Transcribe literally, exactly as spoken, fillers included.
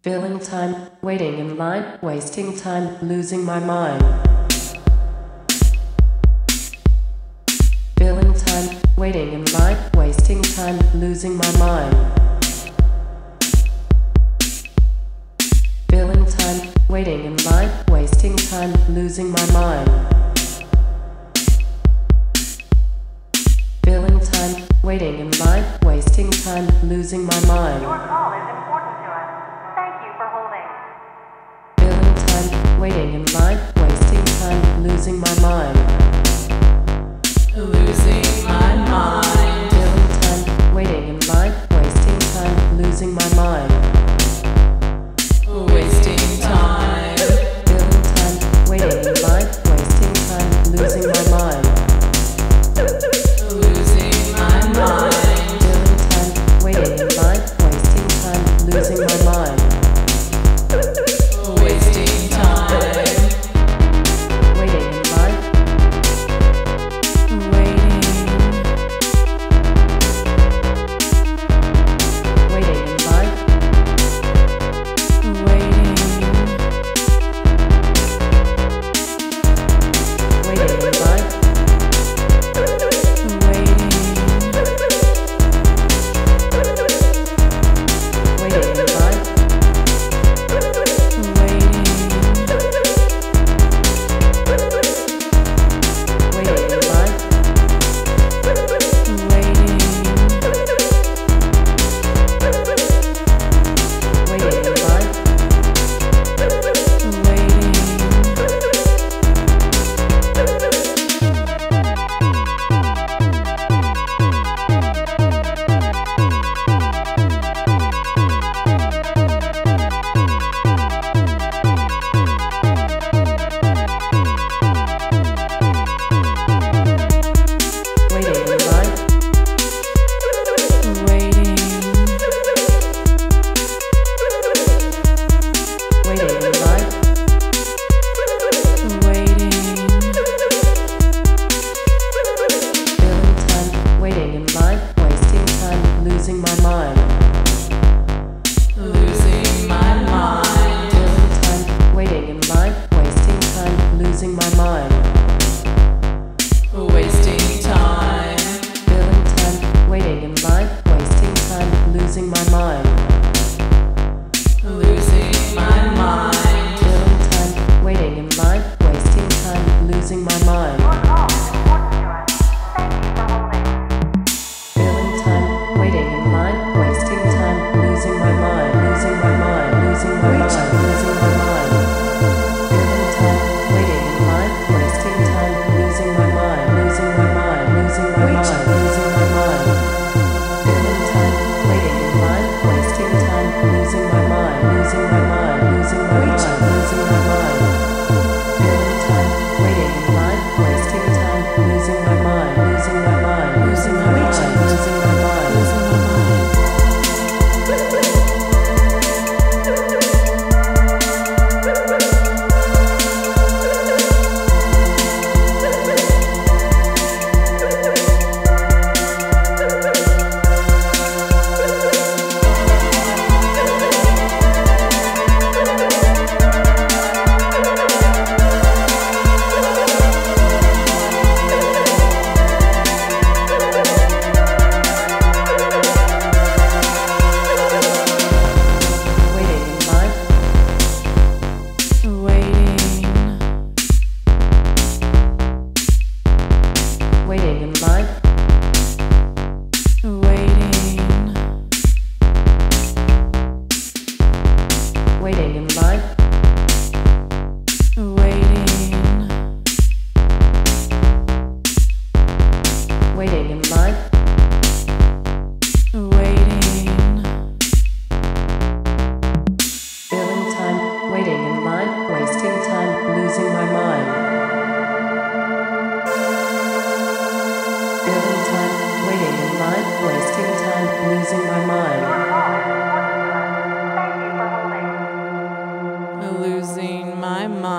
Filling time, waiting in line, wasting time, losing my mind. Filling time, waiting in line, wasting time, losing my mind. Filling time, waiting in line, wasting time, losing my mind. Filling time, waiting in line, wasting time, losing my mind. Your call is important to us. Thank you for holding. Filling time, waiting in line, wasting time, losing my mind. Losing my mind. Filling time, waiting in line, wasting time, losing my mind. Wasting time. Filling time, waiting in line, wasting time, losing my mind. Losing my mind. Filling time, waiting in line, wasting time, losing my mind. Wasting time. Waiting in line. Waiting. Waiting in line. Waiting. Waiting in line. Waiting. Waiting in line. Waiting in line. Waiting in line. Waiting in line. Waiting in line. Filling time, waiting in line, wasting time, losing my mind. Losing my mind. Filling time, waiting in line, wasting time, losing my mind. Wasting time. Filling time, waiting in line, wasting time, losing my mind. Losing my mind. Filling time, waiting in line, wasting time, losing my mind. Your call is important to us. Thank you for holding. Filling time, waiting in line, wasting time, losing my mind, losing my mind, losing my mind, losing my mind. Filling time, waiting in line, wasting time, losing my mind, losing my mind, losing my mind, losing my mind. Filling time, waiting in line, wasting time, losing my mind, losing my mind, losing my mind, losing my mind. Filling time, waiting in line, wasting time, losing my mind, losing my mind, losing my mind, losing my mind, losing my mind. Waiting in line. Waiting in line. Waiting in line. Waiting in line. Filling time, waiting in line, wasting time, losing my mind. Filling time, waiting in line, wasting time, losing my mind. Your call is important to us. Thank you for holding. Losing my mind.